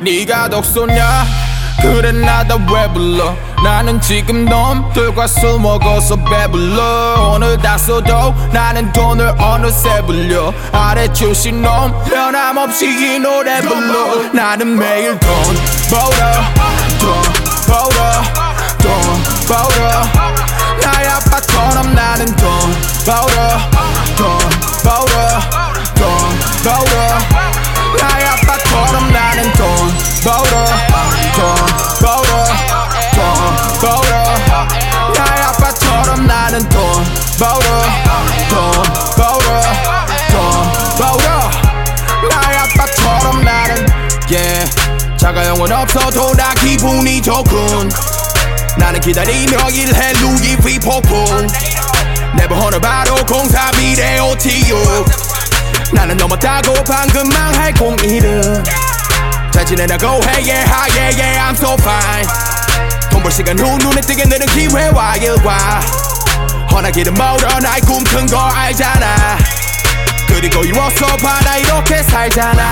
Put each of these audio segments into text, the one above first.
네가 독소냐? 그래 나다 왜 불러? 나는 지금 놈들과 술 먹어서 배불러. 오늘 다 써도 나는 돈을 어느새 불려. 아래 출신 놈 변함없이 이 노래 불러. 나는 매일 돈 벌어, 돈 벌어, 돈 벌어. 나의 아빠처럼 나는 돈 벌어, 돈 벌어, 돈 벌어. 나의 아빠처럼 나는 돈 벌어, 돈 벌어, 돈 벌어. 나의 아빠처럼 나는 돈 벌어, 돈 벌어, 돈 벌어. 나의 아빠처럼 나는 자가용은 없어도 나 기분이 좋군. 나는 기다리며 일해 루이 위폭풍. 내버 오늘 바로 공사 미래 OTU. 나는 넘었다고 방금 망할 01은 잘 지내라고 해 yeah yeah yeah I'm so fine. 돈 벌 시간 후 눈에 띄게 느는 기회와 일과 허나기는 멀어 나의 꿈 큰 거 알잖아. 그리고 이워서 봐 나 이렇게 살잖아.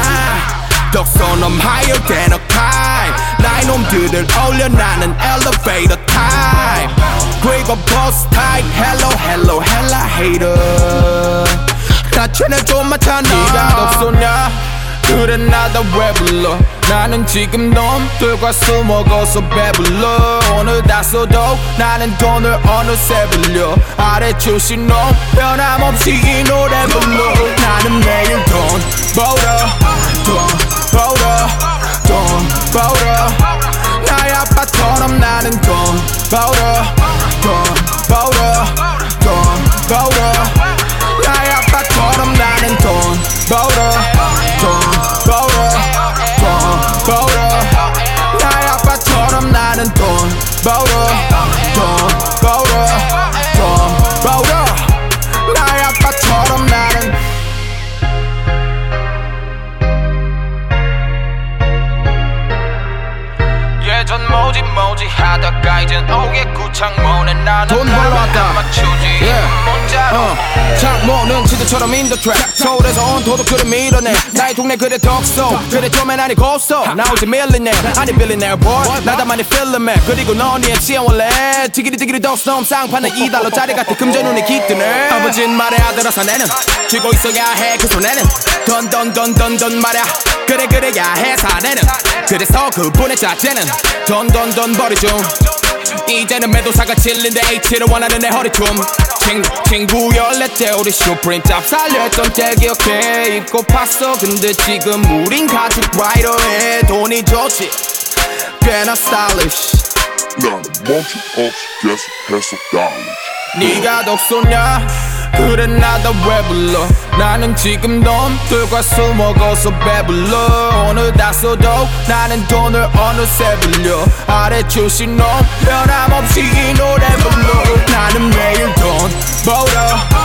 덕선놈 higher than a kite. 나의 놈들을 올려 나는 elevator type. 그리고 boss type hello hello hella hater. 나 채널 좀 맞춰 네가 독소냐? 그래 나다 왜 불러? 나는 지금 놈들과 술 먹어서 배불러. 오늘 다 써도 나는 돈을 어느새 불려. 아래 출신 놈 변함없이 이 노래 불러. 나는 매일 돈 벌어, 돈 벌어, 돈 벌어. 나의 아빠처럼 나는 돈 벌어, 돈 벌어, 돈 벌어. 나의 아빠처럼 나는 돈 벌어, 돈 벌어, 돈 벌어. 나의 아빠처럼 나는 돈 벌어, 돈 벌어, 돈 벌어. 나의 아빠처럼 나는 예전 모지 하다가 이젠 오게 구창모네. 나는 돈 벌러 왔다. 맞추지 문자로. 창모는 치드처럼 in the trap. 서울에서 온 도둑들을 밀어내. 나의 동네 그래 덕소. 그래 좀엔 아니 고소. 나오지 밀리네 아니 빌리네 boy. 나다만이 필름에. 그리고 넌 니의 취향 원래 티기리 덕스놈 쌍판은 $2짜리 같아. 금전운이 깃드네. 아버진 말해 아들아 사내는 쥐고 있어야 해 그 손에는 돈 말야. 그래야 해 사내는. 그래서 그분의 자체는 돈 버리죠. 이제는 매도사가 찔린데 H를 원하는 내 허리춤. 친구 14째 우리 슈프림 짭살렸던 때 기억해. 입고 팠어 근데 지금 우린 가죽 라이더에. 돈이 좋지 꽤나 스타일리쉬. 나는 멈춤 없이 계속 해서 달리지. 네가 독소냐? 그래 나다 왜 불러? 나는 지금 놈들과 술 먹어서 배불러. 오늘 다 써도 나는 돈을 어느새 불려. 아래 출신 놈 변함없이 이 노래 불러. 나는 매일 돈 벌어,